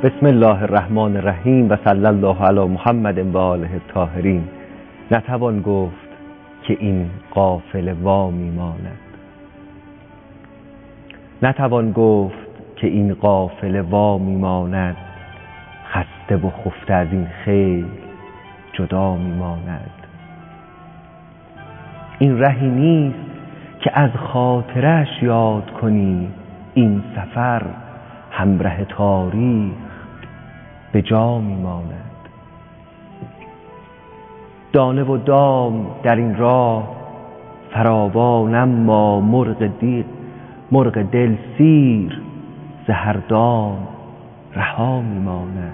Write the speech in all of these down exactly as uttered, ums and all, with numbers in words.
بسم الله الرحمن الرحیم و صلی الله علی محمد و آله الطاهرین. نتوان گفت که این قافله وا میماند، نتوان گفت که این قافله وا میماند، خسته و خفته از این خیل جدا میماند. این رهی نیست که از خاطرش یاد کنی، این سفر همراه تاریخ به جا میماند. دانه و دام در این راه فراوان، اما مرغ دل مرغ دل سیر ز هر دام رها میماند.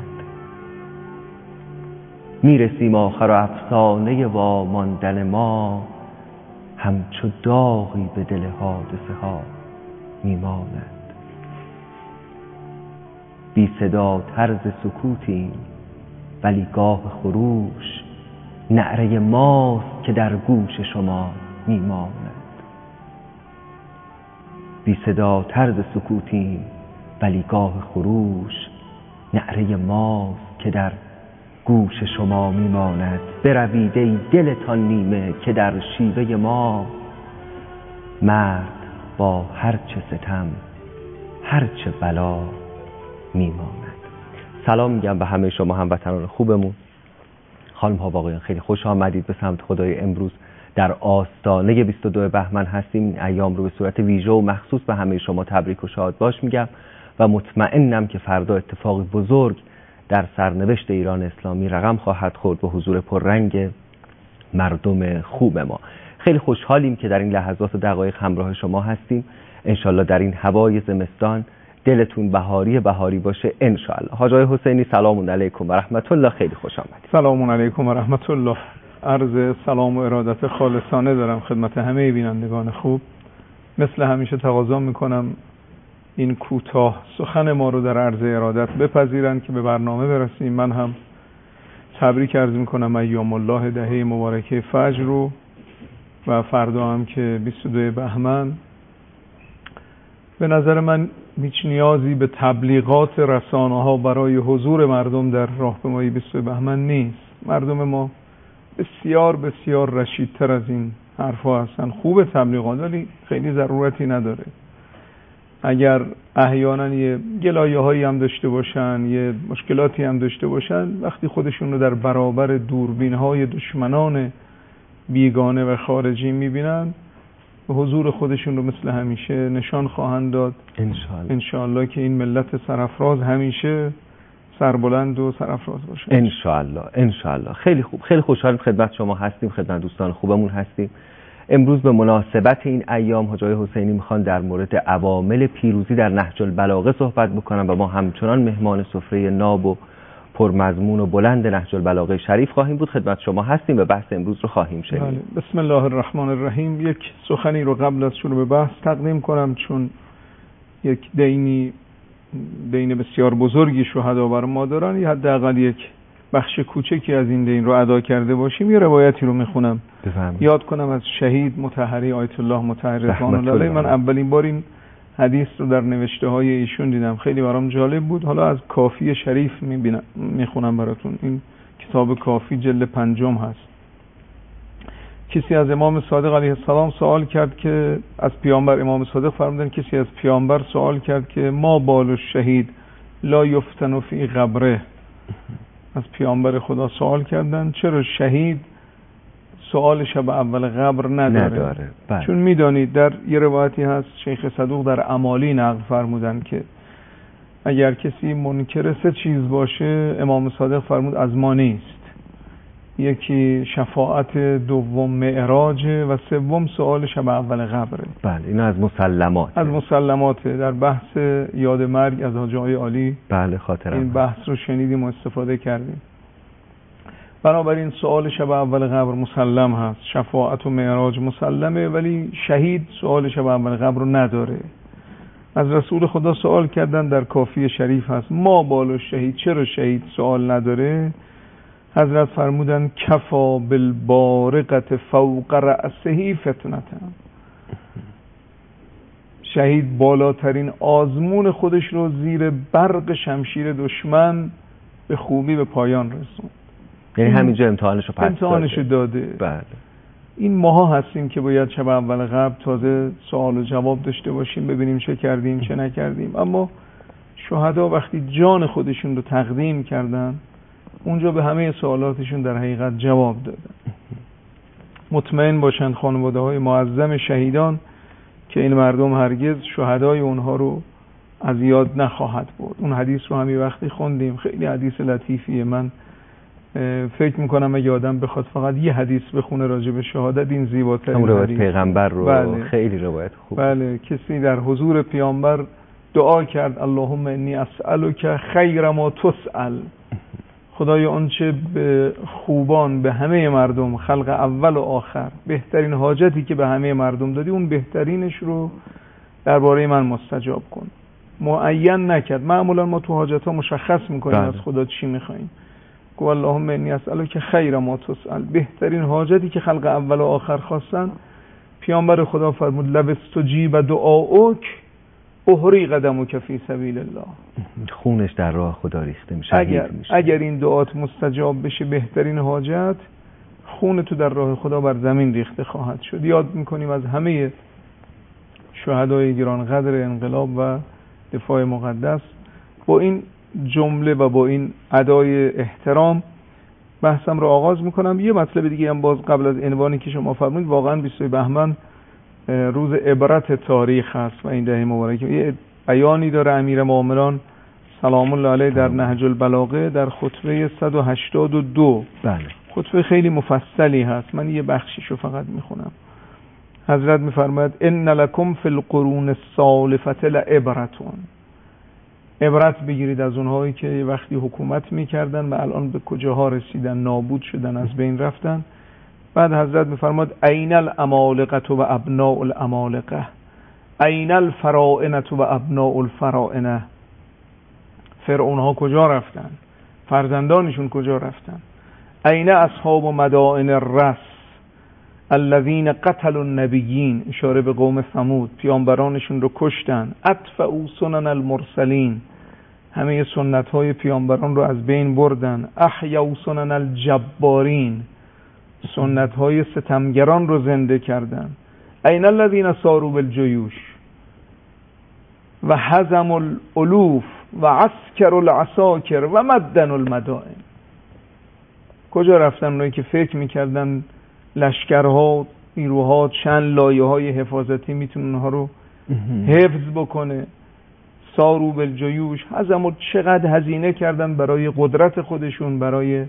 میرسیم آخر و افسانه واماندن ما، همچو داغی به دل حادثه ها میماند. بی صدا طرز سکوتیم ولی گاه خروش، نعره ماست که در گوش شما میماند. بی صدا طرز سکوتیم ولی گاه خروش، نعره ماست که در گوش شما میماند. بروید ای دلتان نیمه که در شیوه ما، مرد با هرچه ستم هرچه بلا میماند. سلام میگم به همه شما هموطنان خوبمون. خانم ها و آقایان، خیلی خوش آمدید به سمت خدای. امروز در آستانه بیست و دو بهمن هستیم. این ایام رو به صورت ویژه و مخصوص به همه شما تبریک و شاد باش میگم و مطمئنم که فردا اتفاقی بزرگ در سرنوشت ایران اسلامی رقم خواهد خورد به حضور پررنگ مردم خوب ما. خیلی خوشحالیم که در این لحظات و دقایق همراه شما هستیم. انشالله در این هوای زمستان دلتون بهاری بهاری باشه انشالله. حاج آقای حسینی سلام علیکم و رحمت الله، خیلی خوش آمدید. سلام علیکم و رحمت الله. عرض سلام و ارادت خالصانه دارم خدمت همه بینندگان خوب. مثل همیشه تقاضا میکنم این کوتاه سخن ما رو در عرض ارادت بپذیرند که به برنامه برسیم. من هم تبریک عرض میکنم ایام الله دهه مبارکه فجر رو و فردا هم که بیست و دو بهمن. به نظر من هیچ نیازی به تبلیغات رسانه ها برای حضور مردم در راهپیمایی بیست و دو بهمن نیست. مردم ما بسیار بسیار رشیدتر از این حرفا هستن. خوب تبلیغات ولی خیلی ضرورتی نداره. اگر احیانا یه گلایه هایی هم داشته باشن، یه مشکلاتی هم داشته باشن، وقتی خودشون رو در برابر دوربین های دشمنان بیگانه و خارجی میبینن، حضور خودشون رو مثل همیشه نشان خواهند داد انشالله. انشالله که این ملت سرافراز همیشه سربلند و سرافراز باشه انشالله انشالله. خیلی خوب، خیلی خوشحالم خدمت شما هستیم، خدمت دوستان خوبمون هستیم. امروز به مناسبت این ایام حاج آقای حسینی میخوان در مورد عوامل پیروزی در نهج البلاغه صحبت بکنم و ما همچنان مهمان سفره ناب و پرمضمون و بلند نهج البلاغه شریف خواهیم بود. خدمت شما هستیم و بحث امروز رو خواهیم شنید. بسم الله الرحمن الرحیم. یک سخنی رو قبل از شروع به بحث تقدیم کنم، چون یک دینی دین بسیار بزرگی شهدا بر ما دارن، یا حداقل یک بخش کوچکی از این دین رو ادا کرده باشیم. یه روایتی رو میخونم بفرمایید. یاد کنم از شهید مطهری آیت الله مطهر رضوان الله علیه. من اولین بار این حدیث رو در نوشته های ایشون دیدم، خیلی برام جالب بود. حالا از کافی شریف میبینم میخونم براتون. این کتاب کافی جلد پنجم هست. کسی از امام صادق علیه السلام سوال کرد که از پیامبر، امام صادق فرمودن کسی از پیامبر سوال کرد که ما بال الشهید لا یفتن فی قبره. از پیامبر خدا سوال کردن چرا شهید سوال شب اول قبر نداره, نداره. بله. چون میدانید در یه روایتی هست شیخ صدوق در امالی نقل فرمودن که اگر کسی منکر سه چیز باشه، امام صادق فرمود از ما نیست. یکی شفاعت، دوم معراج و سوم سوال شب اول قبره. بله، این از مسلمات از مسلمات در بحث یاد مرگ از حاج آقای عالی. بله، خاطرم این بحث رو شنیدیم و استفاده کردیم. بنابراین سوال شب اول قبر مسلم هست، شفاعت و معراج مسلمه، ولی شهید سوال شب اول قبر رو نداره. از رسول خدا سوال کردن، در کافی شریف هست ما بال شهید، چرا شهید سوال نداره؟ حضرت فرمودن کفا بالبارقت فوق رأسه فتنة. شهید بالاترین آزمون خودش رو زیر برق شمشیر دشمن به خوبی به پایان رسوند. یعنی همینجا امتحانش رو پس امتحانش داده. بله. این ماها هستیم که باید شب اول قبل تازه سوال و جواب داشته باشیم، ببینیم چه کردیم چه نکردیم. اما شهدا وقتی جان خودشون رو تقدیم کردن اونجا به همه سوالاتشون در حقیقت جواب دادن. مطمئن باشند خانواده های معظم شهیدان که این مردم هرگز شهدای اونها رو از یاد نخواهد برد. اون حدیث رو همین وقتی خوندیم، خیلی حدیث لطیفیه. من فکر میکنم اگه آدم بخواد فقط یه حدیث بخونه راجع به شهادت این زیباترین حدیث، روایت پیغمبر رو بله. خیلی روایت خوب. بله، کسی در حضور پیامبر دعا کرد اللهم انی اسألک خیر ما تسأل، خدایا آنچه به خوبان، به همه مردم، خلق اول و آخر، بهترین حاجتی که به همه مردم دادی اون بهترینش رو درباره من مستجاب کن. معین نکرد. معمولا ما تو حاجت ها مشخص میکنیم از خدا چی میخواییم. گو اللهم انی اسألک خیر ما تسأل، بهترین حاجتی که خلق اول و آخر خواستن. پیامبر خدا فرمود لو استجیب دعاؤک احری قدمک فی سبیل الله، خونش در راه خدا ریخته میشه. اگر اگر این دعات مستجاب بشه، بهترین حاجت، خون تو در راه خدا بر زمین ریخته خواهد شد. یاد میکنیم از همه شهدای گران قدر انقلاب و دفاع مقدس. با این جمله و با این ادای احترام بحثم رو آغاز میکنم. یه مطلب دیگه هم باز قبل از عنوانی که شما فرمودید، واقعا بیستم بهمن روز عبرت تاریخ هست و این دهه مبارکه. یه بیانی داره امیرالمومنین سلام الله علیه در نهج البلاغه در خطبه صد و هشتاد و دو. بله. خطبه خیلی مفصلی هست، من یه بخشیشو فقط میخونم. حضرت میفرماید ان لکم فی القرون السالفه لعبرتون، عبرت بگیرید از اونهایی که وقتی حکومت میکردن و الان به کجاها رسیدن، نابود شدن، از بین رفتن. بعد حضرت میفرماد این الامالقه و ابناء الامالقه، این الفرائنه و ابناء الفرائنه. فرعون ها کجا رفتن؟ فرزندانشون کجا رفتن؟ این اصحاب مدائن الرس الذين قتلوا النبیین، اشاره به قوم ثمود، پیامبرانشون رو کشتن. اطفئوا سنن المرسلین، همه سنت های پیامبران رو از بین بردن. احیوا سنن الجبارین، سنت های ستمگران رو زنده کردن. این الذین ساروا بالجیوش و هزموا الالوف و عسکروا العساکر و مدنوا المدائن. کجا رفتن اونایی که فکر میکردن لشکرها، نیروها، چند لایه های حفاظتی میتونه اونها رو حفظ بکنه؟ ساروا بالجیوش، هزموا، چقدر هزینه کردن برای قدرت خودشون، برای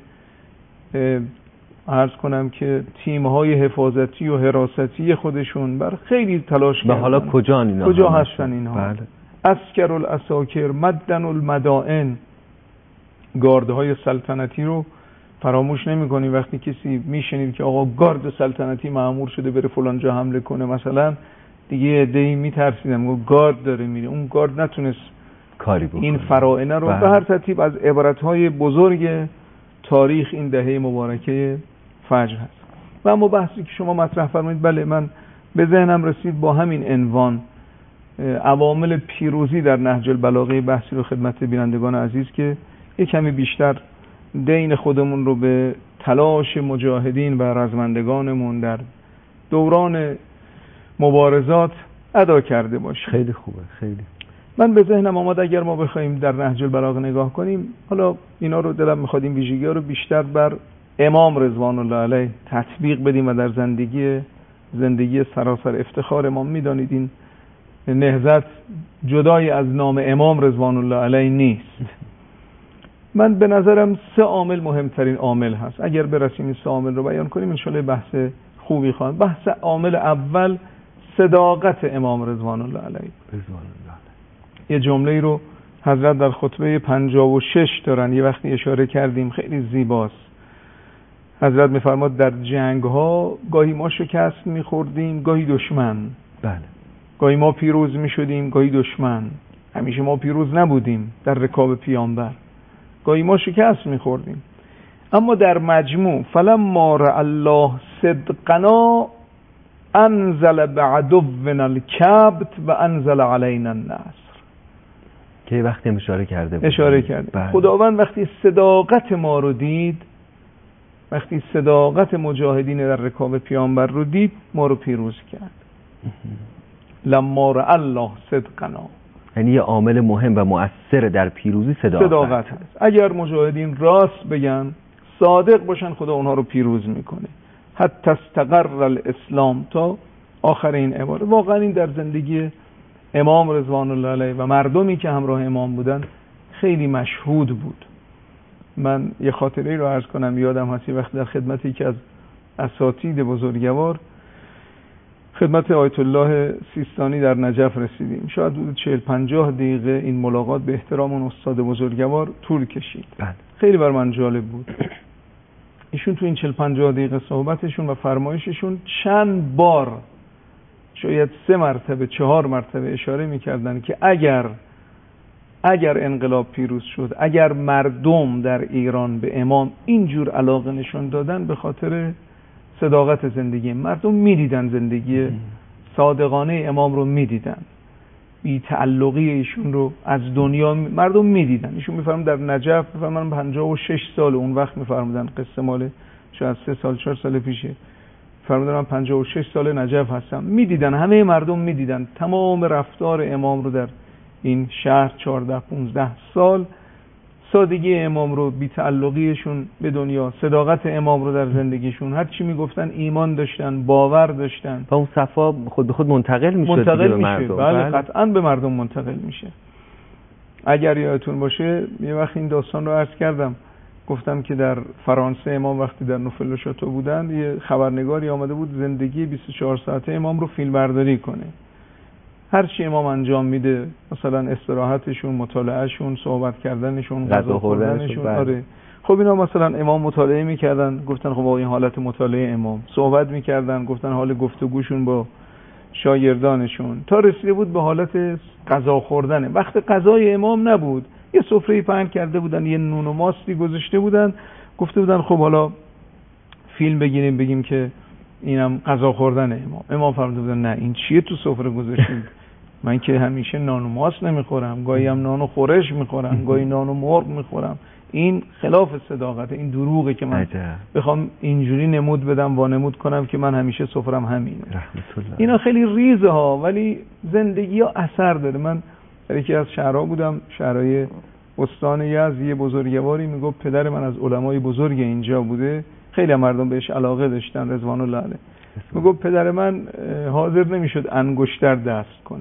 عرض کنم که تیم‌های حفاظتی و حراستی خودشون، بر خیلی تلاش کردن. و حالا کجا اینا کجا هستن اینها؟ بله. عسکر العساکر مدن المدائن، گاردهای سلطنتی رو فراموش نمی‌کنی. وقتی کسی میشنید که آقا گارد سلطنتی مأمور شده بره فلان جا حمله کنه مثلا، دیگه عده‌ای میترسیدن، میگه گارد داره میره. اون گارد نتونست کاری بکنه. این فرائنه رو به هر ترتیب از عبرت‌های بزرگ تاریخ این دهه مبارکه فجر هست. و اما بحثی که شما مطرح فرمایید، بله، من به ذهنم رسید با همین عنوان عوامل پیروزی در نهج البلاغه بحثی رو خدمت بینندگان عزیز که یک کمی بیشتر دین خودمون رو به تلاش مجاهدین و رزمندگانمون در دوران مبارزات ادا کرده باشیم. خیلی خوبه. خیلی من به ذهنم آمد اگر ما بخوایم در نهج البلاغه نگاه کنیم، حالا اینا رو دلم میخواد این ویژگی‌ها رو بیشتر بر امام رضوان الله علیه تطبیق بدیم و در زندگی زندگی سراسر افتخار امام. میدانید این نهضت جدای از نام امام رضوان الله علیه نیست. من به نظرم سه عامل مهمترین عامل هست. اگر برسیم این سه عامل رو بیان کنیم انشالله بحث خوبی خواهد. بحث عامل اول صداقت امام رضوان الله علیه. رضوان الله علیه. یه جمله‌ای رو حضرت در خطبه پنجاه و شش دارن، یه وقتی اشاره کردیم، خیلی زیباست. حضرت می‌فرماد در جنگ‌ها گاهی ما شکست می‌خوردیم، گاهی دشمن. بله. گاهی ما پیروز می‌شدیم، گاهی دشمن. همیشه ما پیروز نبودیم در رکاب پیامبر. گاهی ما شکست می‌خوردیم. اما در مجموع فلما رأى الله صدقنا انزل بعدونا الکبت و انزل علینا النصر، که وقتی اشاره کرده بود. اشاره کرده خداوند وقتی صداقت ما رو دید، وقتی صداقت مجاهدین در رکاب پیامبر رو دید، ما رو پیروز کرد. لما رأى الله صدقنا، یعنی یه عامل مهم و مؤثر در پیروزی صداقت, صداقت هست. اگر مجاهدین راست بگن، صادق باشن، خدا اونها رو پیروز میکنه. حتی استقر الاسلام، تا آخر این عبارت. واقعا این در زندگی امام رضوان الله علیه و مردمی که همراه امام بودن خیلی مشهود بود. من یه خاطره رو عرض کنم، یادم هست وقت در خدمت یکی از اساتید بزرگوار، خدمت آیت الله سیستانی در نجف رسیدیم. شاید بود چهل پنجاه دقیقه این ملاقات به احترام اون استاد بزرگوار طول کشید. بله. خیلی بر من جالب بود. ایشون تو این چهل پنجاه دقیقه صحبتشون و فرمایششون چند بار، شاید سه مرتبه چهار مرتبه اشاره می‌کردن که اگر اگر انقلاب پیروز شد، اگر مردم در ایران به امام اینجور علاقه نشون دادن، به خاطر صداقت زندگی مردم میدیدن، زندگی صادقانه امام رو میدیدن، بی تعلقی ایشون رو از دنیا مردم میدیدن. ایشون میفرمون در نجف، من پنجاه و شش سال اون وقت میفرمودن، قصه مال شاید سه سال چهار سال پیشه، فرمودن من پنجاه و شش سال نجف هستم. میدیدن، همه مردم میدیدن تمام رفتار امام رو در این شهر چهارده پانزده سال، سادگی امام رو، بی تعلقیشون به دنیا، صداقت امام رو در زندگیشون، هر چی میگفتن ایمان داشتن، باور داشتن و اون صفا خود به خود منتقل میشه منتقل به میشه. مردم. بله قطعاً به مردم منتقل میشه. اگر یادتون باشه یه وقت این داستان رو عرض کردم، گفتم که در فرانسه امام وقتی در نوفل شاتو بودن، یه خبرنگاری آمده بود زندگی بیست و چهار ساعته امام رو فیلم برداری کنه. هر چی امام انجام میده، مثلا استراحتشون، مطالعهشون، صحبت کردنشون، غذا خوردنشون. آره. خب اینا مثلا امام مطالعه میکردن، گفتن خب این حالت مطالعه امام، صحبت میکردن، گفتن حال گفتگوشون با شاگردانشون، تا رسیده بود به حالت غذا خوردن. وقت غذای امام نبود، یه سفره پهن کرده بودن، یه نون و ماستی گذاشته بودن، گفته بودن خب حالا فیلم بگیریم بگیم که اینم غذا خوردن امام. امام فرموده بودن نه، این چیه تو سفره گذاشتید؟ من که همیشه نان و ماست نمیخورم، گاهی هم نان و خورش میخورم، گاهی نان و مرغ میخورم. این خلاف صداقته، این دروغه که من بخوام اینجوری نمود بدم، وانمود کنم که من همیشه سفرم همینه. اینا خیلی ریزه ها، ولی زندگی ها اثر داره. من در یکی از شهرها بودم، شهرهای استان یزد، یه بزرگواری میگفت پدر من از علمای بزرگ اینجا بوده، خیلی مردم بهش علاقه داشتن رضوان الله علیه. میگفت پدر من حاضر نمیشد انگشتر دست کنه،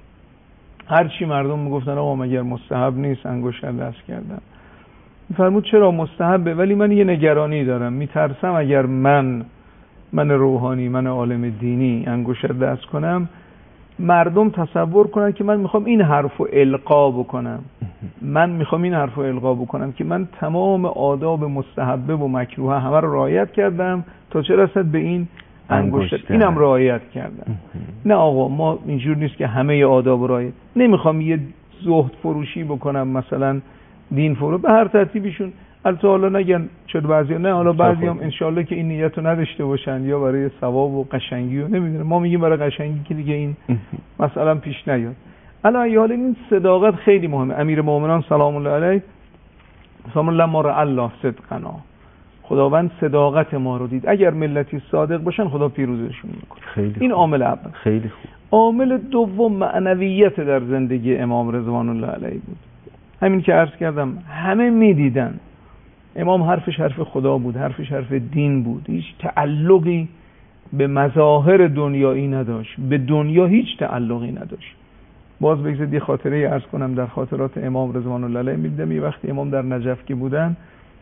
هر چی مردم میگفتن آقا مگر مستحب نیست انگشتر دست کردن؟ میفرمود چرا مستحبه، ولی من یه نگرانی دارم، میترسم اگر من من روحانی، من عالم دینی انگشتر دست کنم، مردم تصور کنن که من میخوام این حرفو القا بکنم، من میخوام این حرفو القا بکنم که من تمام آداب مستحبه و مکروه همه رو رعایت کردم تا چه رسد به این انگشتر، اینم رعایت کردم. نه آقا، ما اینجور نیست که همه آداب رعایت، نمیخوام یه زهد فروشی بکنم، مثلا دین فرو به هر ترتیبشون. البته حالا نگن چرا بعضیا نه، حالا بعضیام انشالله که این نیتو نداشته باشن، یا برای ثواب و قشنگی و نمیدونم، ما میگیم برای قشنگی که دیگه این مثلا پیش نیاد. الان حالا این صداقت خیلی مهمه. امیر مومنان سلام الله علیه سلام الله ما را الله صدقنا، خداوند صداقت ما رو دید، اگر ملتی صادق باشن خدا پیروزشون میکنه. این عامل اول. خیلی خوب. عامل دوم معنویت در زندگی امام رضوان الله علیه بود. همین که عرض کردم، همه میدیدن امام حرفش حرف خدا بود، حرفش حرف دین بود، هیچ تعلقی به مظاهر دنیایی نداشت، به دنیا هیچ تعلقی نداشت. باز بگذارید یه خاطره عرض کنم در خاطرات امام رضوان الله علیه. می‌دیدم یه وقتی امام در نجف که بودن،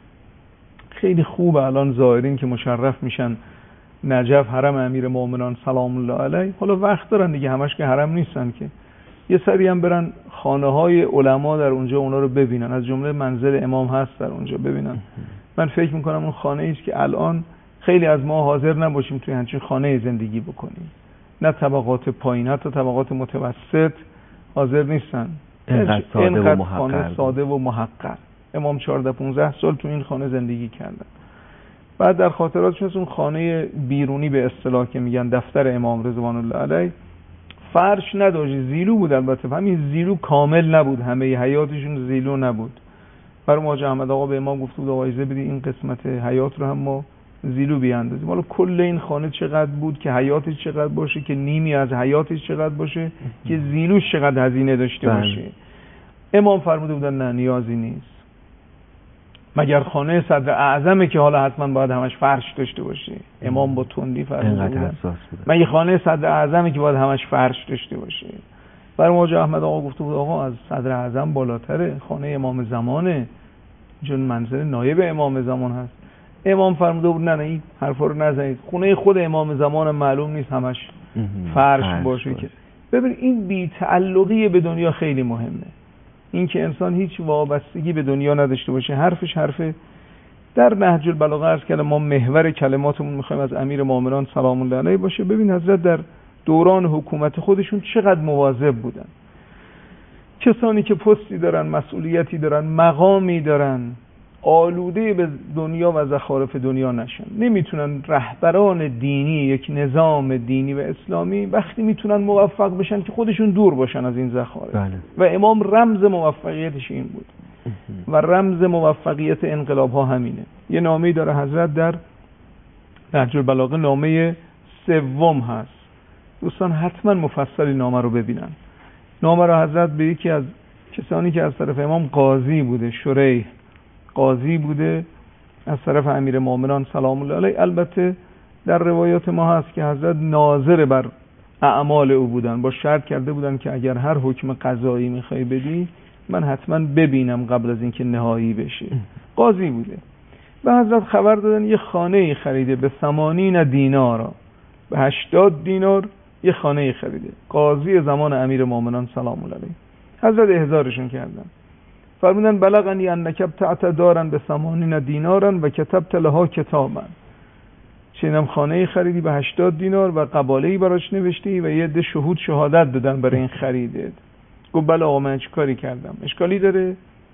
خیلی خوب الان زائرین که مشرف میشن نجف، حرم امیر مومنان سلام الله علیه، حالا وقت دارن دیگه، همش که حرم نیستن که، یه سری هم برن خانه های علما در اونجا اونا رو ببینن، از جمله منزل امام هست در اونجا ببینن. من فکر میکنم اون خانه ایست که الان خیلی از ما حاضر نباشیم توی همچین خانه زندگی بکنیم، نه طبقات پایین، حتی طبقات متوسط حاضر نیستن. اینقدر ساده و محقر، ساده و محقر. امام چهارده پانزده سال تو این خانه زندگی کردن. بعد در خاطراتشون اون خانه بیرونی به اصطلاح که میگن دفتر امام رضوان الله علیه فرش نداشت، زیلو بود. البته همین زیلو کامل نبود، همه حیاتشون زیلو نبود. برای مواجه احمد آقا به امام گفت بود آقا اجازه بدید این قسمت حیات رو هم ما زیلو بیاندازیم. حالا کل این خانه چقدر بود که حیاتش چقدر باشه، که نیمی از حیاتش چقدر باشه، که زیلوش چقدر هزینه داشته باشه. امام فرموده بودن نه نیازی نیست، مگر خانه صدر اعظمه که حالا حتما باید همش فرش داشته باشه. امام با تندی فرموده بودن مگر خانه صدر اعظمه که باید همش فرش داشته باشه. برای مواجه احمد آقا گفته بود آقا از صدر اعظم بالاتره، خانه امام زمانه، چون منزل نایب امام زمان هست. امام فرموده بود نه نه این حرفا رو نزنید، خونه خود امام زمان معلوم نیست همش فرش باشه. که ببین این بی تعلقی به دنیا خیلی مهمه، این که انسان هیچ وابستگی به دنیا نداشته باشه. حرفش حرفه. در نهج البلاغه عرض کردم ما محور کلماتمون میخوایم از امیر مومنان سلام الله علیه باشه. ببین حضرت در دوران حکومت خودشون چقدر مواظب بودن. کسانی که پستی دارن، مسئولیتی دارن، مقامی دارن، آلوده به دنیا و زخارف دنیا نشن. نمیتونن رهبران دینی یک نظام دینی و اسلامی وقتی میتونن موفق بشن که خودشون دور باشن از این زخارف. بله. و امام رمز موفقیتش این بود و رمز موفقیت انقلاب ها همینه. یه نامه‌ای داره حضرت در نهج البلاغه، نامه سوم هست. دوستان حتما مفصل نامه رو ببینن. نامه رو حضرت به یکی از کسانی که از طرف امام قاضی بوده، شریح قاضی بوده، از طرف امیر مومنان سلام الله علیه. البته در روایات ما هست که حضرت ناظر بر اعمال او بودن، با شرط کرده بودن که اگر هر حکم قضایی میخوای بدی من حتما ببینم قبل از اینکه نهایی بشه. قاضی بوده. به حضرت خبر دادن یه خانه خریده به ثمانین دینار، به هشتاد دینار یه خانه خریده. قاضی زمان امیر مومنان سلام الله علیه. حضرت احضارشون کردن، فرمودن بلغنی انک ابتعت دارا به ثمانین دینارا و کتبت لها کتابا. شنیدم خانه خریدی به هشتاد دینار و قباله‌ای براش نوشتی و یه عده شهود شهادت دادن برای این خریدت. گفت بله آقا من چه کاری کردم؟ اشکالی داره؟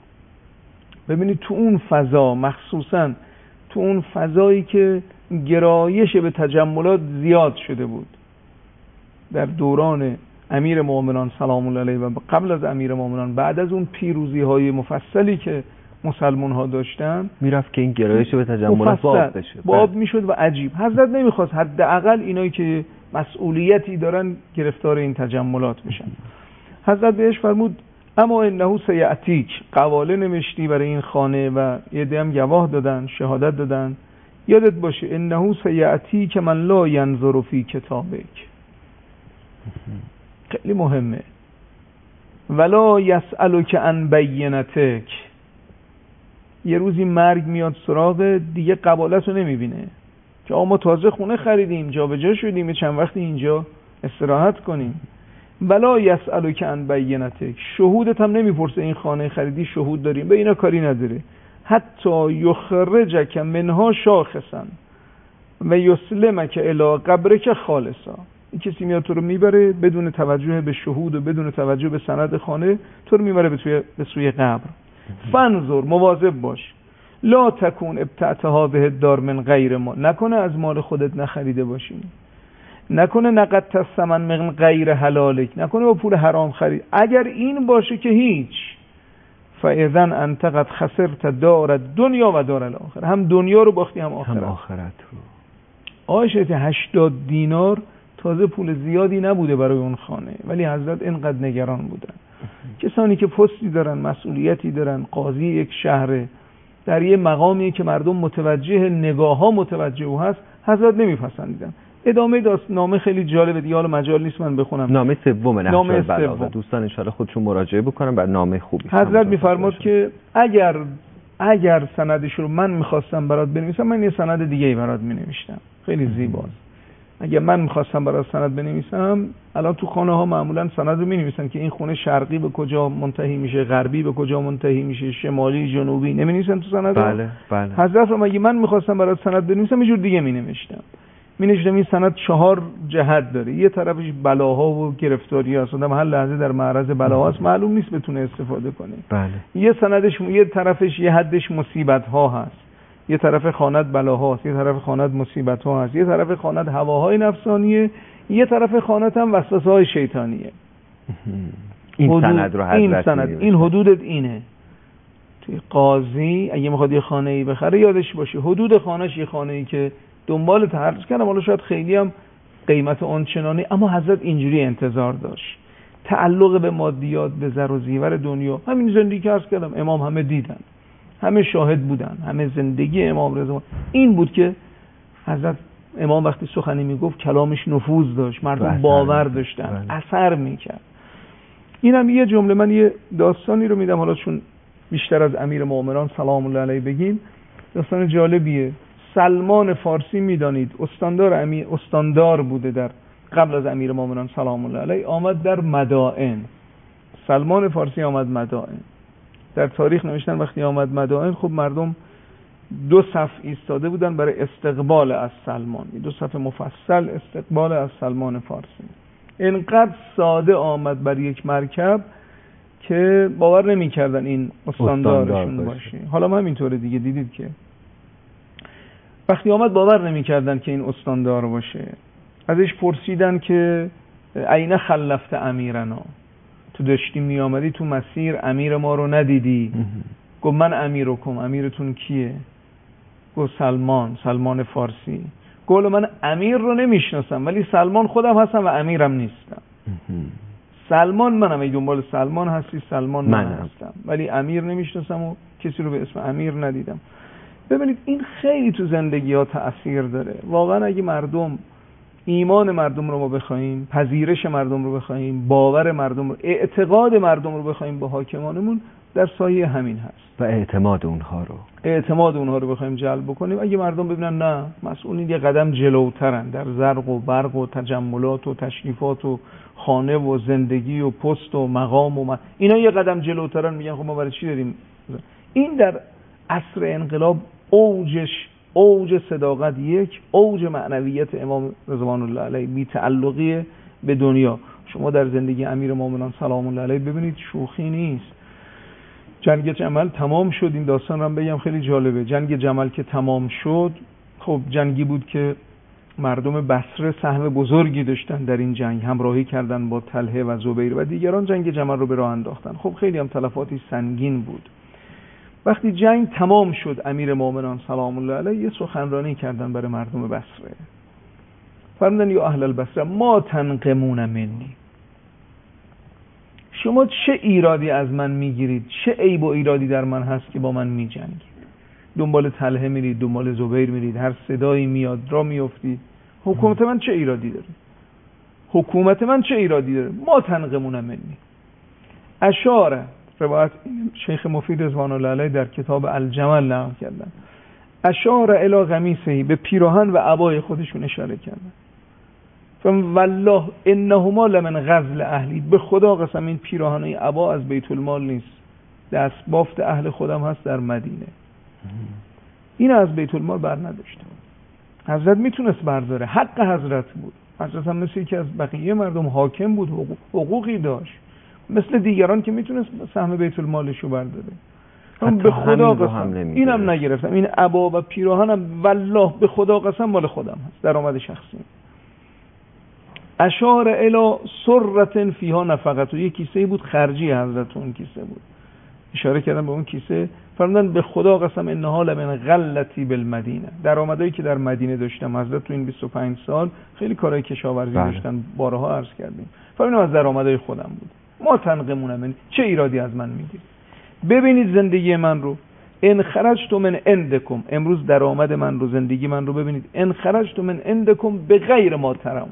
ببینید تو اون فضا، مخصوصا تو اون فضایی که گرایش به تجملات زیاد شده بود در دوران امیر مومنان سلام الله علیه و قبل از امیر مومنان، بعد از اون پیروزی های مفصلی که مسلمان ها داشتن، میرفت که این گرایش به تجملات باب بشه، باب میشد و عجیب. حضرت نمیخواست حداقل اینایی که مسئولیتی دارن گرفتار این تجملات بشن. حضرت بهش فرمود اما انه سیاتیک، قواله نوشتی برای این خانه و یه دم گواه دادن، شهادت دادن. یادت باشه انه سیاتیک من لا ینظر فی کتابک، خیلی مهمه. ولا یسألک عن بینتک، یه روزی مرگ میاد سراغ دیگه، قبالت رو نمیبینه که آقا ما تازه خونه خریدیم، جا به جا شدیم، چند وقتی اینجا استراحت کنیم. ولا یسألک عن بینتک، شهودت هم نمیپرسه این خانه خریدی شهود داریم، به اینا کاری نداره. حتی یخرجک منها شاخصا و یسلمک الی قبرک خالصا، این کسی میاد تو رو میبره بدون توجه به شهود و بدون توجه به سند خانه، تو رو میبره به توی به سوی قبر. فنظر، مواظب باش، لا تکون ابتعتها به دار من غیر ما، نکنه از مال خودت نخریده باشی، نکنه نقدت الثمن من غیر حلالک، نکنه با پول حرام خرید. اگر این باشه که هیچ، فاذن انت قد خسرت دار دنیا و دار الاخره، هم دنیا رو باختی هم آخرت. هم آخرت رو. آیشه هشتاد دینار تازه پول زیادی نبوده برای اون خانه، ولی حضرت اینقدر نگران بودن. کسانی که پستی دارن، مسئولیتی دارن، قاضی یک شهر، در یه مقامی که مردم متوجه، نگاه ها متوجه او هست، حضرت نمیپسندیدن. ادامه داست نامه خیلی جالبه دیگه، حالا مجال نیست من بخونم. نامه سوم نهج البلاغه، سوم. دوستان ان شاء الله خودشون مراجعه بکنن، بعد نامه خوبی. حضرت میفرماد که اگر اگر سندش رو من میخواستم برات بنویسم، من یه سند دیگه ای برات مینوشتم، خیلی زیباست. اگه من میخواستم برای سند بنویسم، الان تو خانه ها معمولا سند رو مینویسن که این خونه شرقی به کجا منتهی میشه، غربی به کجا منتهی میشه، شمالی، جنوبی، نمینویسن تو سند ها؟ بله بله. حضرت رو اگه من میخواستم برای سند بنویسم یه جور دیگه مینوشتم. مینوشتم این سند چهار جهت داره، یه طرفش بلاها و گرفتاری هست، آدم هر لحظه در معرض بلا هست، معلوم نیست بتونه استفاده کنه. بله. یه سندش، یه طرفش، یه حدش مصیبت ها هست، یه طرف خانت بلاهاست، یه طرف خانت مصیبت ها هست، یه طرف خانت هواهای نفسانیه، یه طرف خانت هم وسوسه های شیطانیه. این حدود... سند رو این سند این حدودت اینه. توی قاضی اگه میخواد یه خانه‌ای بخره یادش باشه حدود خانه‌اش یه خانه‌ای که دنبال تحرز کردم، حالا شاید خیلی هم قیمت آنچنانی، اما حضرت اینجوری انتظار داشت. تعلق به مادیات، به زر و زیور دنیا، همین زندگی که عرض کردم امام همه دیدن، همه شاهد بودن، همه زندگی امام رضا این بود که حضرت امام وقتی سخنی میگفت کلامش نفوذ داشت، مردم باور داشتن، اثر میکرد. اینم یه جمله، من یه داستانی رو میدم حالا چون بیشتر از امیر مومنان سلام الله علیه بگیم. داستان جالبیه. سلمان فارسی میدانید استاندار امیر استاندار بوده در قبل از امیر مومنان سلام الله علیه، آمد در مدائن. سلمان فارسی آمد مدائن. در تاریخ نوشتن وقتی آمد مدائن خب مردم دو صف ایستاده بودن برای استقبال از سلمان، دو صف مفصل استقبال از سلمان فارسی. اینقدر ساده آمد بر یک مرکب که باور نمی‌کردن این استاندارشون باشه. حالا ما همینطوره دیگه، دیدید که وقتی آمد باور نمی‌کردن که این استاندار باشه. ازش پرسیدن که عین خلفت امیرنا، تو داشتی می آمدی تو مسیر امیر ما رو ندیدی؟ گفت من امیرکم. امیرتون کیه؟ گفت سلمان، سلمان فارسی. گفت من امیر رو نمیشناسم ولی سلمان خودم هستم و امیرم نیستم. سلمان منم، ای دنبال سلمان هستی سلمان من هستم، ولی امیر نمیشناسم و کسی رو به اسم امیر ندیدم. ببینید این خیلی تو زندگی ها تأثیر داره. واقعا اگه مردم ایمان مردم رو ما بخوایم، پذیرش مردم رو بخوایم، باور مردم رو، اعتقاد مردم رو بخوایم با حاکمانمون، در سایه همین هست. و اعتماد اونها رو اعتماد اونها رو بخوایم جلب بکنیم. اگه مردم ببینن نه مسئولین یه قدم جلوترن در زرق و برق و تجملات و تشریفات و خانه و زندگی و پست و مقام و من... اینا یه قدم جلوترن، میگن خب ما برای چی داریم. این در عصر انقلاب اوجش، اوج صداقت یک، اوج معنویت امام رضوان الله علیه، بی تعلقی به دنیا. شما در زندگی امیر مومنان سلام الله علیه ببینید شوخی نیست. جنگ جمل تمام شد، این داستان رو هم بگم خیلی جالبه. جنگ جمل که تمام شد، خب جنگی بود که مردم بصره سهم بزرگی داشتن در این جنگ، همراهی کردن با طلحه و زبیر و دیگران جنگ جمل رو به راه انداختن. خب خیلی هم تلفاتی سنگین بود. وقتی جنگ تمام شد امیر مومنان سلام الله علیه یه سخنرانی کردن برای مردم بصره. فرمودن یا اهل البصره ما تنقمون منی، شما چه ایرادی از من میگیرید، چه عیب و ایرادی در من هست که با من میجنگید؟ دنبال طلحه میرید، دنبال زبیر میرید، هر صدایی میاد را میافتید. حکومت من چه ایرادی داره؟ حکومت من چه ایرادی داره؟ ما تنقمون منی. اشاره روایت شیخ مفید رضوان الله علیه در کتاب الجمل نقل کردن. اشاره الی قمیصه، به پیراهن و عبای خودشون اشاره کردن. فم والله انهما لمن غزل اهلی، به خدا قسم این پیراهن و عبا از بیت المال نیست، دست بافت اهل خودم هست در مدینه. این از بیت المال بر نداشته. حضرت میتونست برداره، حق حضرت بود. حضرت هم مثل که از بقیه مردم حاکم بود، حقوق، حقوقی داشت مثل دیگران که میتونست سهم بیت المالش رو برداره. هم به خدا قسم اینم نگرفتم، این عبا و پیراهنم والله به خدا قسم مال خودم هست، درآمد شخصی. اشار الی سرة فیها نفقت، یک کیسه بود خرجی حضرت، اون کیسه بود، اشاره کردن به اون کیسه. فرمودن به خدا قسم انها لمن غلتی بالمدینه، درآمدایی که در مدینه داشتم. حضرت تو این بیست و پنج سال خیلی کارهای کشاورزی داشتن، بارها عرض کردیم. فرمودن از درآمدای خودم بود. ما تنقمون من، چه ایرادی از من میگیرید؟ ببینید زندگی من رو، ان خرجت من عندکم، امروز درآمد من رو، زندگی من رو ببینید. ان خرجت من عندکم بغیر ما ترون،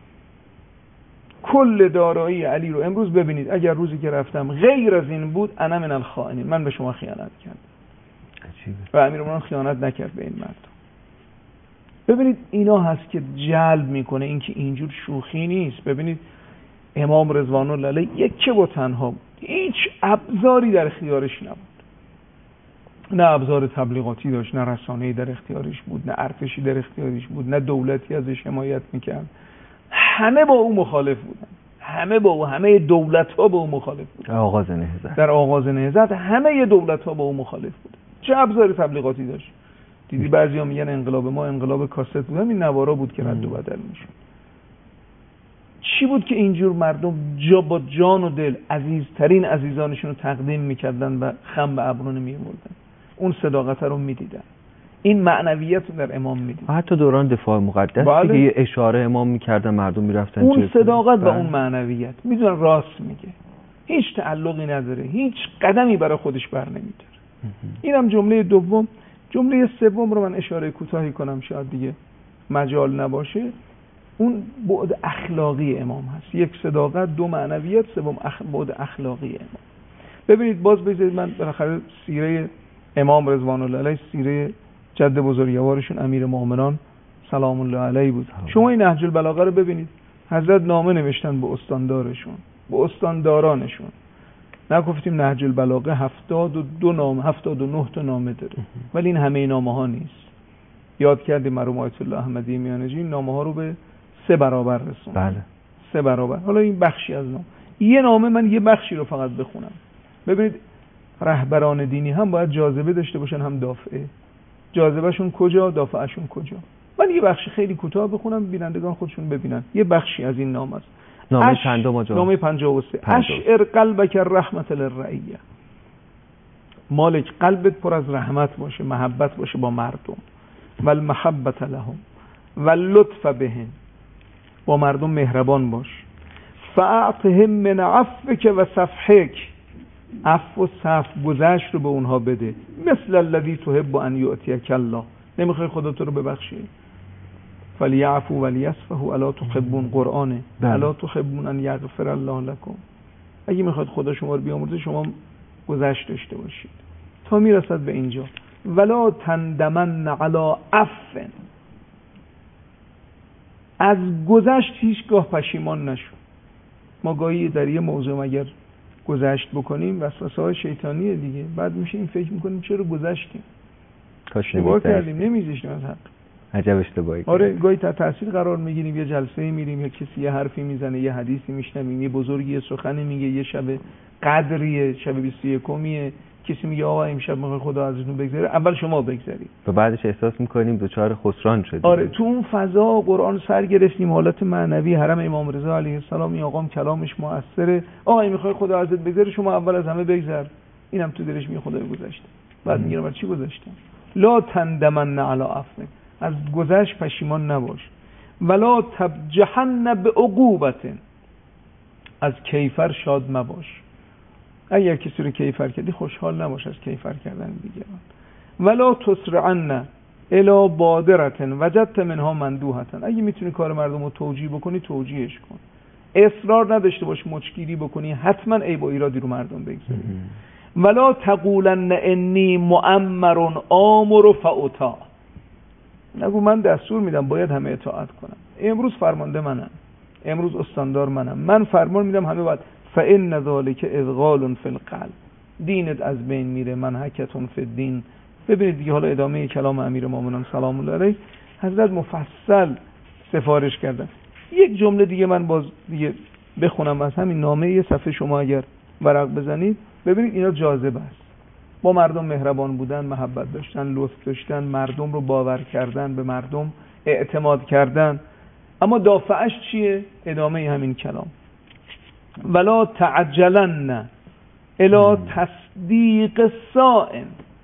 کل دارایی علی رو امروز ببینید، اگر روزی که رفتم غیر از این بود انا من الخائنین، من به شما خیانت کردم. عجیبه. و امیرالمومنین خیانت نکرد به این مردم. ببینید اینا هست که جلب میکنه، این که اینجور شوخی نیست. ببینید امام رضوان الله علیه یک و تنها بود، هیچ ابزاری در اختیارش نبود، نه ابزار تبلیغاتی داشت، نه رسانه‌ای در اختیارش بود، نه ارتشی در اختیارش بود، نه دولتی ازش حمایت میکرد. همه با او مخالف بودن، همه با او، همه دولت‌ها با او مخالف بودن. در آغاز نهضت، در آغاز نهضت همه دولت‌ها با او مخالف بودن. چه ابزار تبلیغاتی داشت؟ دیدی بعضیا میگن انقلاب ما انقلاب کاست بود، همین نوارا بود که رد و بدل میشد. چی بود که اینجور مردم جا با جان و دل عزیزترین عزیزانشون رو تقدیم میکردن و خم به ابرو نمیوردن؟ اون صداقت رو میدیدن، این معنویت رو در امام میدیدن. حتی دوران دفاع مقدس بله. دیگه اشاره امام میکردن، مردم میرفتن اون صداقت و اون معنویت، میدونن راست میگه، هیچ تعلقی نداره، هیچ قدمی برای خودش بر نمیداره. اینم جمله دوم. جمله سوم رو من اشاره کوتاهی کنم، شاید دیگه مجال نباشه. اون بعد اخلاقی امام هست. یک صداقت، دو معنویت، سوم اخ... بعد اخلاقی امام. ببینید باز بذارید من بالاخره سیره امام رضوان الله علیه، سیره جد بزرگوارشون امیر مومنان سلام الله علیه بود. شما این نهج البلاغه رو ببینید، حضرت نامه نوشتن به استاندارشون، به استاندارانشون. نگفتیم نهج البلاغه هفتاد و دو نام، هفتاد و نه تا نامه داره، ولی این همه نامه ها نیست. یاد کردیم مرحوم آیت الله احمدی میانجی این نامه ها رو به سه برابر رسوند. بله. سه برابر. حالا این بخشی از نام، یه نامه من یه بخشی رو فقط بخونم. ببینید رهبران دینی هم باید جاذبه داشته باشن، هم دافعه. جاذبهشون کجا، دافعهشون کجا. من یه بخشی خیلی کوتاه بخونم، بینندگان خودشون ببینن. یه بخشی از این نامه است. نامه چندم آجا؟ نامه پنجاه و سه. اشعر قلبک رحمت للرعیه. مالک قلبت پر از رحمت باشه، محبت باشه با مردم. و المحبت لهم و لطف بهم، با مردم مهربان باش. فاعطهم من عفوک و صفحک، عفو و صفح گذشت رو به اونها بده. مثل الذی تحب ان یؤتیک الله، نمیخوای خدا تو رو ببخشه؟ فلیعفو ولیصفحوا الا تحبون، قرآنه. الا تحبون ان یغفر الله لكم. اگه میخواد خدا شما رو بیامرزه، شما گذشت داشته باشید. تا میرسد به اینجا ولا تندمن علی عفو، از گذشت هیچگاه پشیمان نشو. ما گاهی در یه موضوع اگر گذشت بکنیم وسوسه های شیطانیه دیگه، بعد میشه این فکر میکنیم چرا گذشتیم، کاش نمی‌کردیم، نمیذاشتیم از حق. عجب اشتباهی. آره گاهی تحت تاثیر قرار میگیریم، یه جلسه میریم، یه کسی یه حرفی میزنه، یه حدیثی میشنویم، یه بزرگی یه سخنی میگه، یه شب قدریه، شب بیست و یکمیه، کسی میگه آقا امشب میخواد خدا ازتون بگذره، اول شما بگذرید و بعدش احساس میکنیم دوچار خسران شدیم. آره تو اون فضا قرآن سر گرفتیم، حالت معنوی حرم امام رضا علیه السلام. این آقام کلامش مؤثره، آقا میخواد خدا ازت بگذره، شما اول از همه بگذر. اینم تو دلش میگه خدا گذشته، بعد میگه من چی گذاشتم؟ لا تندمن علی عفو، از گذشت پشیمان نباش. ولا تبجحن بعقوبت، از کیفر شاد مباش. اگر کسی رو کیفر کردی خوشحال نباش از کیفر کردن دیگران. ولا تسرعن الی بادرة وجدت منها مندوحة، اگه میتونی کار مردم رو توجیه بکنی توجیهش کن. اصرار نداشته باش مچگیری بکنی، حتما عیب و ایرادی رو مردم بگذاری. ولا تقولن انی مؤمر آمر فاطاع، نگو من دستور میدم باید همه اطاعت کنم، امروز فرمانده منم، امروز استاندار منم، من فرمان میدم همه باید. فإن ذلک اذغال فی القلب، دینت از بین میره، منهکتون فی الدین. ببینید دیگه، حالا ادامه کلام امیر مومنان سلام الله علیه، حضرت مفصل سفارش کردن. یک جمله دیگه من باز دیگه بخونم از همین نامه، یه صفحه شما اگر ورق بزنید ببینید اینا جاذبه است. با مردم مهربان بودن، محبت داشتن، لطف داشتن، مردم رو باور کردن، به مردم اعتماد کردن. اما دافعش چیه؟ ادامه همین کلام. ولا تعجلن الی تصدیق الصائم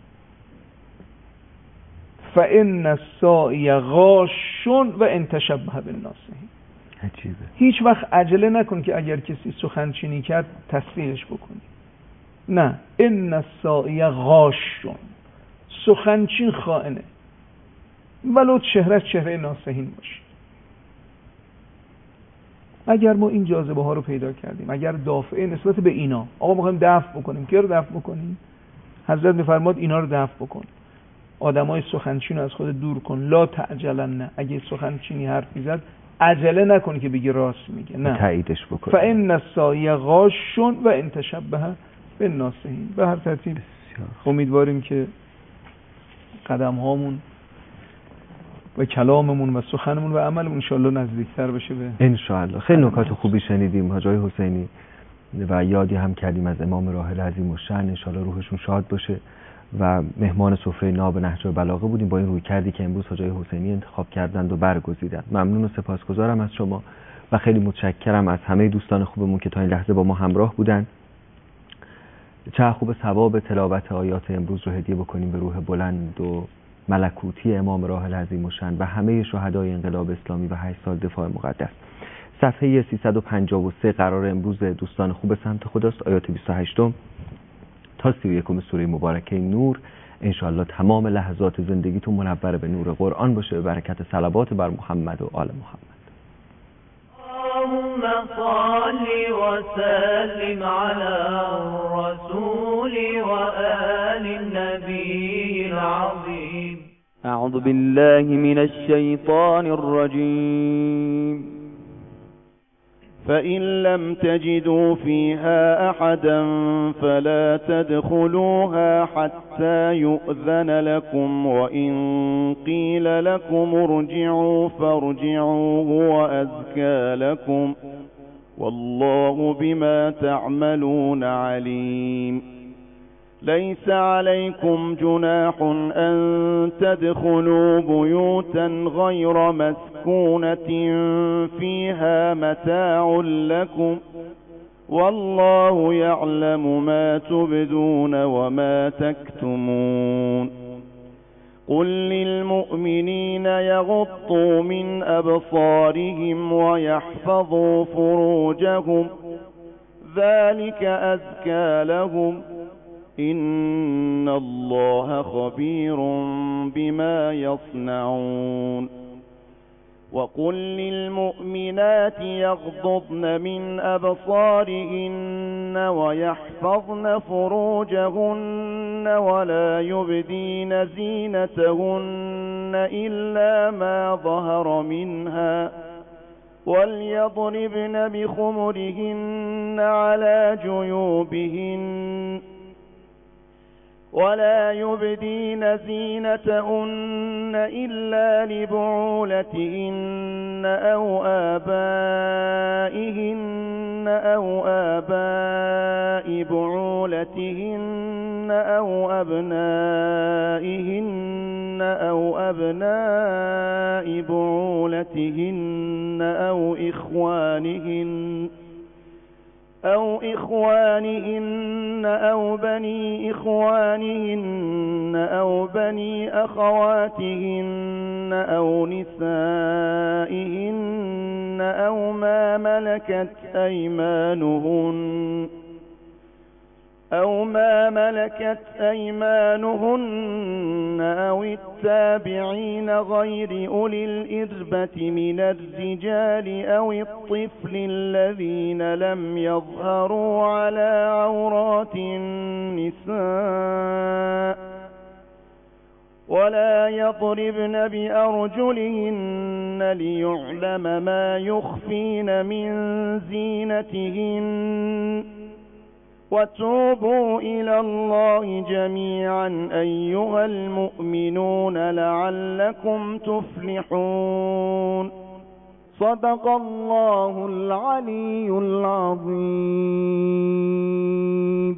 فإن الساعی غاش و ان تشبه بالناصحین. عجیبه. هیچ وقت عجله نکن که اگر کسی سخنچینی کرد تصدیقش بکنی. نه، ان الساعی غاش، سخنچین خائنه، ولو چهره چهره ناصحین باشه. اگر ما این جاذبه ها رو پیدا کردیم، اگر دافعه نسبت به اینا، آقا میخوایم دفع بکنیم، کی رو دفع بکنیم؟ حضرت میفرماد اینا رو دفع بکن، آدمای سخنچین رو از خود دور کن. لا تعجلن، اگه سخنچینی حرف میزد عجله نکن که بگی راست میگه، نه، تاییدش بکن. فإن الساعی غاش و ان تشبه بالناصحین. به هر ترتیب امیدواریم که قدم هامون و کلاممون و سخنمون و عملمون انشالله نزدیکتر بشه به انشالله. خیلی نکات خوبی شنیدیم حاجی حسینی و یادی هم کردیم از امام راحل عظیم الشأن، انشالله روحشون شاد باشه و مهمان سفره ناب نهج البلاغه بودیم با این روی کردی که امروز حاجی حسینی انتخاب کردند و برگزیدند. ممنون و سپاسگزارم از شما و خیلی متشکرم از همه دوستان خوبمون که تا این لحظه با ما همراه بودند. چه خوب ثواب تلاوت آیات امروز رو هدیه بکنیم به روح بلند و ملکوتی امام راحل عظیم الشأن و همه شهدای انقلاب اسلامی و هشت سال دفاع مقدس. صفحه سیصد و پنجاه و سه قرار امروز دوستان خوب سمت خداست، آیات بیست و هشت تا سی و یک سوره مبارکه نور. انشاءالله تمام لحظات زندگیتون منور به نور قرآن باشه، به برکت صلوات بر محمد و آل محمد. اللهم صل وسلم على الرسول وآل النبي العظيم. أعوذ بالله من الشيطان الرجيم. فإن لم تجدوا فيها أحدا فلا تدخلوها حتى يؤذن لكم، وإن قيل لكم ارجعوا فارجعوا هو أزكى لكم، والله بما تعملون عليم. ليس عليكم جناح أن تدخلوا بيوتا غير مسكونة فيها متاع لكم، والله يعلم ما تبدون وما تكتمون. قل للمؤمنين يغضوا من أبصارهم ويحفظوا فروجهم، ذلك أزكى لهم، إن الله خبير بما يصنعون. وقل للمؤمنات يغضضن من أبصارهن ويحفظن فروجهن ولا يبدين زينتهن إلا ما ظهر منها، وليضربن بخمرهن على جيوبهن ولا يبدين زينتهن إلا لبعولتهن أو آبائهن أو آباء بعولتهن أو أبنائهن أو أبناء بعولتهن أو إخوانهن أو إخوانهن أو بني إخوانهن أو بني أخواتهن أو نسائهن أو ما ملكت أيمانهن أو ما ملكت أيمانهن أو التابعين غير أولي الإربة من الرجال أو الطفل الذين لم يظهروا على عورات النساء، ولا يضربن بأرجلهن ليعلم ما يخفين من زينتهن. وتوبوا إلى الله جميعا أيها المؤمنون لعلكم تفلحون. صدق الله العلي العظيم.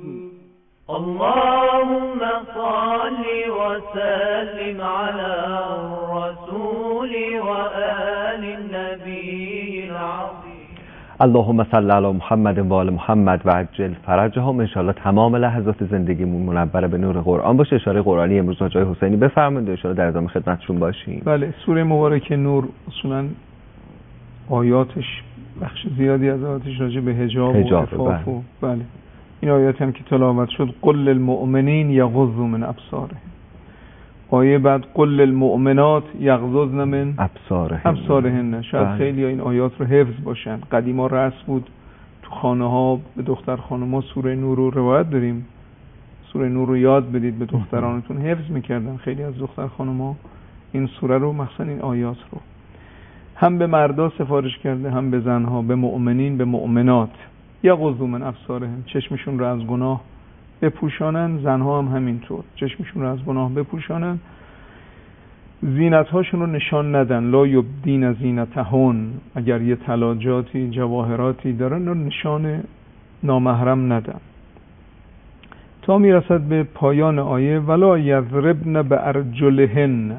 اللهم صل وسلم على الرسول وآل النبي العظيم. اللهم صل علی محمد و آل محمد و عجل فرجهم. انشاءالله تمام لحظات زندگیمون منور به نور قرآن باشه. اشاره قرآنی امروز حاجی حسینی بفرمایید و انشاءالله در ادامه خدمتشون باشیم. بله، سوره مبارکه نور اصولا آیاتش بخش زیادی از آیاتش راجع به حجاب, حجاب و عفاف و بله این آیات هم که تلاوت شد قل للمؤمنین یغضوا من ابصارهم. آیه بعد قل للمؤمنات یغضضن من ابصارهن ابصارهن. شاید خیلی این آیات رو حفظ باشن. قدیما رسم بود تو خانه ها به دختر خانما سوره نور رو روایت داریم، سوره نور رو یاد بدید به دخترانتون، حفظ میکردن خیلی از دختر خانما این سوره رو، مخصوصا این آیات رو. هم به مردا سفارش کرده هم به زنها، به مؤمنین به مؤمنات. یغضوا من ابصارهن، چشمشون رو از گناه بپوشانن. زنها هم همینطور چشمشون رو از گناه بپوشانن، زینت هاشون رو نشان ندن. لا یبدین زینتهن، اگر یه تلاجاتی جواهراتی دارن رو نشان نامحرم ندن. تا میرسد به پایان آیه ولا یضربن بارجلهن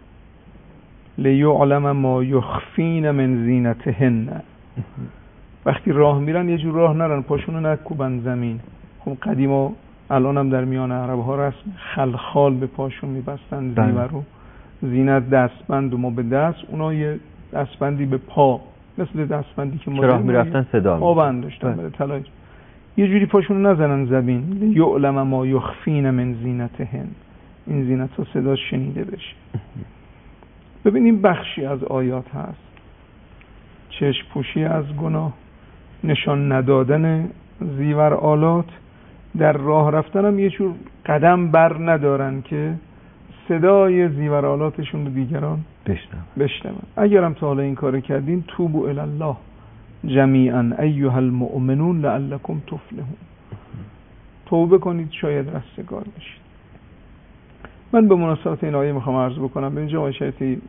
لیعلم ما یخفین من زینتهن. وقتی راه میرن یه جور راه نرن، پاشونو نکوبن زمین. خب قدیما الان هم در میان عرب ها رسم خلخال به پاشون میبستن، زیور رو زینت دستبند و ما به دست، اونا یه دستبندی به پا مثل دستبندی که ما راه میرفتن صدا آبند داشتن برای طلای، یه جوری پاشون نزنن زمین. یعلم ما یخفین من زینتهن، این زینت ها صدا شنیده بشه. ببینیم بخشی از آیات هست، چشم پوشی از گناه، نشان ندادن زیور آلات، در راه رفتن هم یه جور قدم بر ندارن که صدای زیور آلاتشون رو دیگران بشنون. اگرم تا حالا این کار کردین توبوا الی الله جمیعا ایها المؤمنون لعلکم تفلحون، توبه کنید شاید رستگار بشید. من به مناسبت این آیه میخوام عرض بکنم به اینجا آیشتی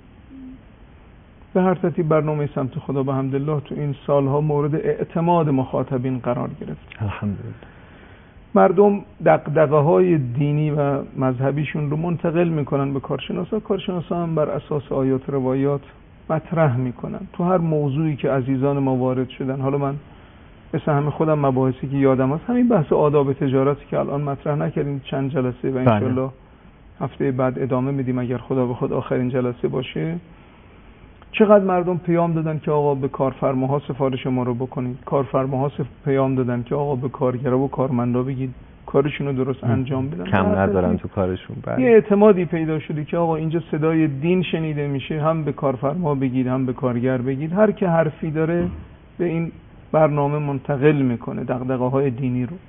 به هر ترتیب برنامه سمت خدا به حمدالله تو این سالها مورد اعتماد مخاطبین قرار گرفت. الحمدلله. مردم دغدغه‌های دینی و مذهبیشون رو منتقل میکنن به کارشناسا، کارشناسا هم بر اساس آیات روایات مطرح میکنن تو هر موضوعی که عزیزان ما وارد شدن. حالا من مثل همه خودم مباحثی که یادم هست، همین بحث آداب تجارتی که الان مطرح نکردیم چند جلسه و انشالله هفته بعد ادامه میدیم اگر خدا بخواد آخرین جلسه باشه، چقدر مردم پیام دادن که آقا به کارفرماها سفارش ما رو بکنید، کارفرماها پیام دادن که آقا به کارگرا و کارمندا بگید کارشون رو درست انجام بدن، کم ندارن تو کارشون. یه اعتمادی پیدا شده که آقا اینجا صدای دین شنیده میشه، هم به کارفرما بگید هم به کارگر بگید، هر که حرفی داره به این برنامه منتقل میکنه دغدغه‌های دینی رو.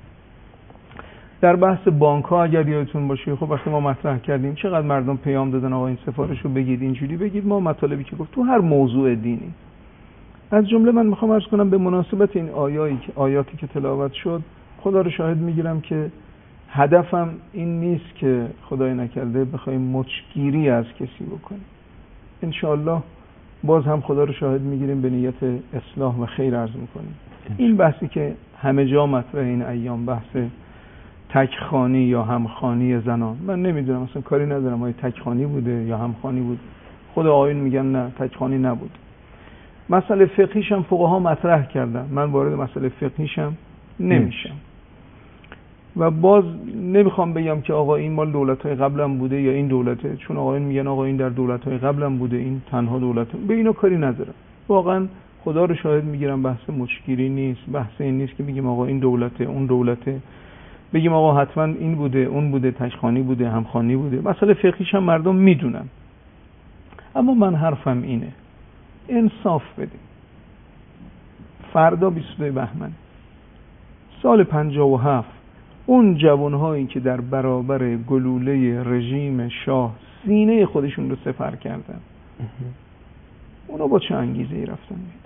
در بحث بانک ها اگر یادتون باشه، خب وقتی ما مطرح کردیم چقدر مردم پیام دادن آقا این سفارش رو بگید اینجوری بگید، ما مطالبی که گفت تو هر موضوع دینی. از جمله من میخوام عرض کنم به مناسبت این آیاتی که آیاتی که تلاوت شد، خدا رو شاهد میگیرم که هدفم این نیست که خدای نکرده بخوایم مچگیری از کسی بکنیم. ان شاء الله باز هم خدا رو شاهد میگیریم به نیت اصلاح و خیر عرض میکنیم. این بحثی که همه جا مطرح این ایام، بحث تکخانی یا همخانی زنان، من نمیدونم اصلا کاری ندارم آیا تکخانی بوده یا همخانی بود، خود آیین میگن نه تکخانی نبود. مسئله فقهیش هم فقها مطرح کردن، من وارد مسئله فقهیش هم نمیشم و باز نمیخوام بگم که آقا این مال دولت‌های قبلم بوده یا این دولته، چون آقایون میگن آقا این در دولت‌های قبلم بوده این تنها دولته، به اینا کاری ندارم. واقعا خدا رو شاهد میگیرم بحث مچگیری نیست، بحث این نیست که بگیم آقا این دولته اون دولته، بگیم آقا حتما این بوده اون بوده، تکخانی بوده همخانی بوده. مسئله فقهیش هم مردم میدونن، اما من حرفم اینه انصاف بدیم. فردا بیست و دو بهمن سال پنجاه و هفت اون جوانهایی که در برابر گلوله رژیم شاه سینه خودشون رو سپر کردن، اونا با چه انگیزه ای رفتن مید؟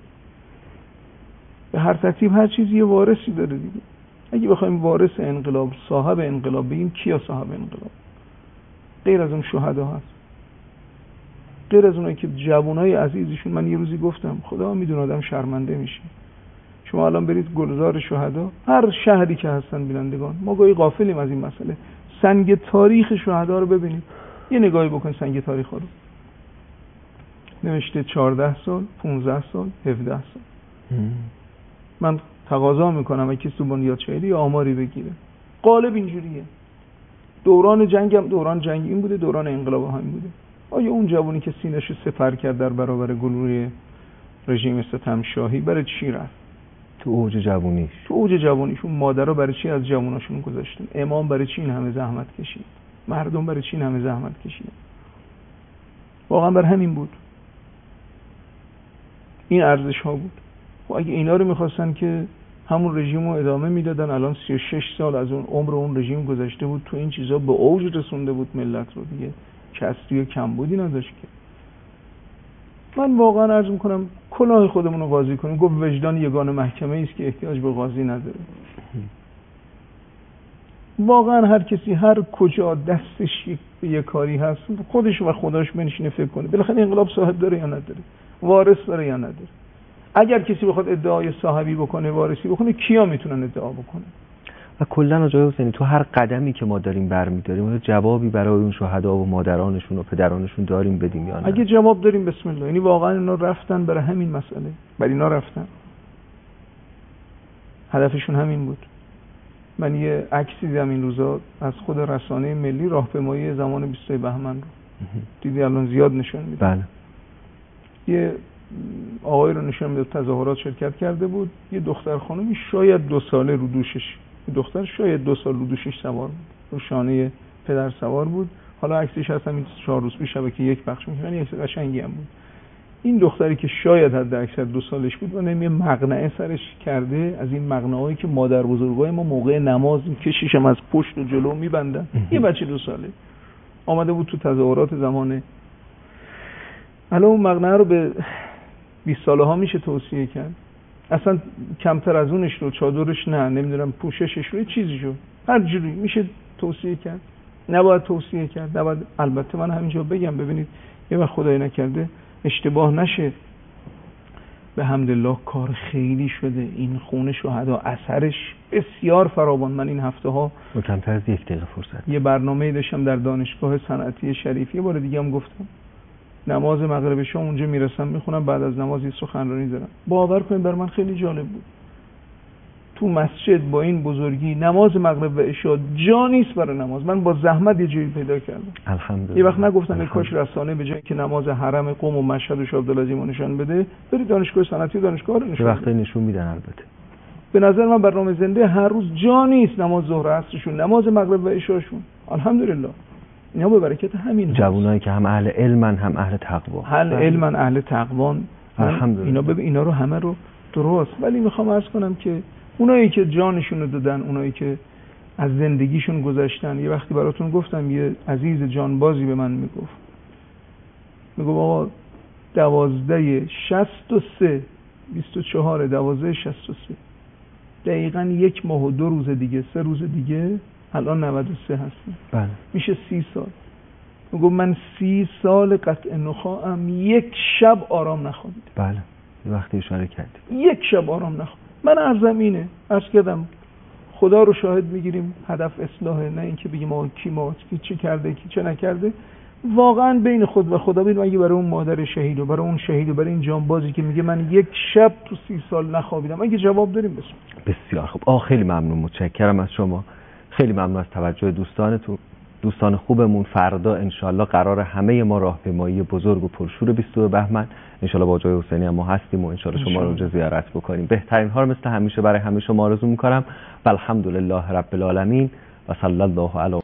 به هر ترتیب هر چیزی یه وارثی داره دیگه. اگه بخوایم وارث انقلاب، صاحب انقلاب بگیم، کیا صاحب انقلاب؟ غیر از اون شهدا هست، غیر از اونایی که جوانای عزیزشون. من یه روزی گفتم خدا میدونه آدم شرمنده میشه. شما الان برید گلزار شهدا، هر شهری که هستن بینندگان، ما گاهی غافلیم از این مسئله، سنگ تاریخ شهدا رو ببینید، یه نگاهی بکن سنگ تاریخ رو. نوشته چهارده سال، پانزده سال، هفده سال. من تقاضا میکنم اگه کسی تو بنیاد شهیدی آماری بگیره، غالب اینجوریه. دوران جنگ هم دوران جنگی این بوده، دوران انقلاب هم بوده. آیا اون جوانی که سینه‌ش سپر کرد در برابر گلوله رژیم ستم شاهی برای چی رفت؟ تو اوج جوونیش تو اوج جوونیشون مادرها برای چی از جووناشون گذاشتن؟ امام برای چی این همه زحمت کشید؟ مردم برای چی این همه زحمت کشیدن؟ واقعا بر همین بود، این ارزش ها بود. و اگه اینا رو میخواستن که همون رژیم رو ادامه میدادن، الان سی و شش سال از اون عمر اون رژیم گذشته بود، تو این چیزا به اوج رسونده بود ملت رو، دیگه کسری و کمبودی نداشت که. من واقعا عرض میکنم کلاه خودمون رو قاضی کنیم. گفت وجدان یگانه محکمه است که احتیاج به قاضی نداره. واقعا هر کسی هر کجا دستش به یک کاری هست خودش و خداش بنشینه فکر کنه بالاخره انقلاب صاحب داره یا نداره، وارث داره یا نداره. اگر کسی بخواد ادعای صاحبی بکنه، وارثی بکنه، کیا میتونن ادعا بکنه؟ و کلا آقای حسینی تو هر قدمی که ما داریم برمی‌داریم جوابی برای اون شهدا و مادرانشون و پدرانشون داریم بدیم یا نه؟ اگه جواب داریم بسم الله. یعنی واقعا اینا رفتن برای همین مسئله، برای اینا رفتن، هدفشون همین بود. من یه عکسی دیدم این روزا از خود رسانه ملی راهپیمایی زمان بیستم بهمن رو دیدی الان زیاد نشون میده. بله. یه آقای رو نشون میده تظاهرات شرکت کرده بود، یه دختر خانمی شاید دو ساله رو دوشش، دختر شاید دو سال رو دوشش سوار بود، رو شانه پدر سوار بود. حالا عکسش هست همین چهار روز پیش شبکه یک پخش می‌کنه، یعنی عکس قشنگی هم بود. این دختری که شاید حد اکثر دو سالش بود و نمیه مقنعه سرش کرده، از این مقنعه‌هایی که مادر بزرگای ما موقع نماز کشیشم از پشت و جلو میبندن. یه بچه دو ساله آمده بود تو تظاهرات زمانه. الان اون مقنعه رو به بیست ساله ها میشه توصیه کرد؟ اصلا کمتر از اونش رو، چادرش نه، نمیدونم پوششش رو، چیزی رو هر جوری میشه توصیه کرد؟ نباید توصیه کرد؟ نباید. البته من همینجا بگم ببینید یه وقت خدای نکرده اشتباه نشه، به حمدالله کار خیلی شده، این خون شهدا اثرش بسیار فراوان. من این هفته ها کمتر از یک دقیقه فرصت یه برنامه‌ای داشتم در دانشگاه صنعتی شریف، یه بار دیگه هم گفتم نماز مغرب شام اونجا میرسم میخونم، بعد از نماز یه سخنرانی دارم. باور کنید بر من خیلی جالب بود، تو مسجد با این بزرگی نماز مغرب و عشاء جا نیست برای نماز. من با زحمت یه جایی پیدا کردم. الحمدلله. یه وقت نگفتم ای کاش رسانه به جای که نماز حرم قم و مشهد و شاه عبدالعظیم رو نشون بده، برید دانشگاه صنعتی دانشگاه رو نشون بده. وقتی بده. نشون میدن البته. به نظر من برنامه زنده هر روز جا نیست نماز ظهر عصرشون، نماز مغرب و عشاءشون. الحمدلله. اینا به برکت همین جوانایی که هم اهل علمن هم اهل تقوا. اهل علمن اهل تقوان. الحمدلله. اینا ببین اینا رو همه رو درست. ولی میخوام عرض کنم که اونایی که جانشون رو دادن، اونایی که از زندگیشون گذشتن، یه وقتی براتون گفتم یه عزیز جانبازی به من میگفت، میگو بابا دوازده شصت و سه بیست و چهار دوازده شصت و سه دقیقاً یک ماه و دو روز دیگه، سه روز دیگه الان نود و سه هستم. بله. میشه سی سال. میگو من سی سال قطع نخاعم یک شب آرام نخوابیدم. بله. وقتی اشاره کردی. یک شب آرام نخوابیدم. من عرضم اینه، عرض کردم خدا رو شاهد میگیریم هدف اصلاحه، نه اینکه بگیم ما کی ما کی چه کرده کی چه نکرده. واقعا بین خود و خدا ببین، اگه برای اون مادر شهید و برای اون شهید و برای این جانبازی که میگه من یک شب تو سی سال نخوابیدم، اگه جواب داریم بسیم. بسیار خوب. آه خیلی ممنون، متشکرم از شما، خیلی ممنون از توجه دوستانتون. دوستان خوبمون فردا انشالله قرار همه ما راهپیمایی بزرگ و پرشور بیستم بهمن انشالله با جای حسینی هم ما هستیم و انشالله شما رو اونجا زیارت بکنیم. بهترین ها رو مثل همیشه برای همه شما آرزو میکنم. والحمدلله رب العالمین و صلی الله علی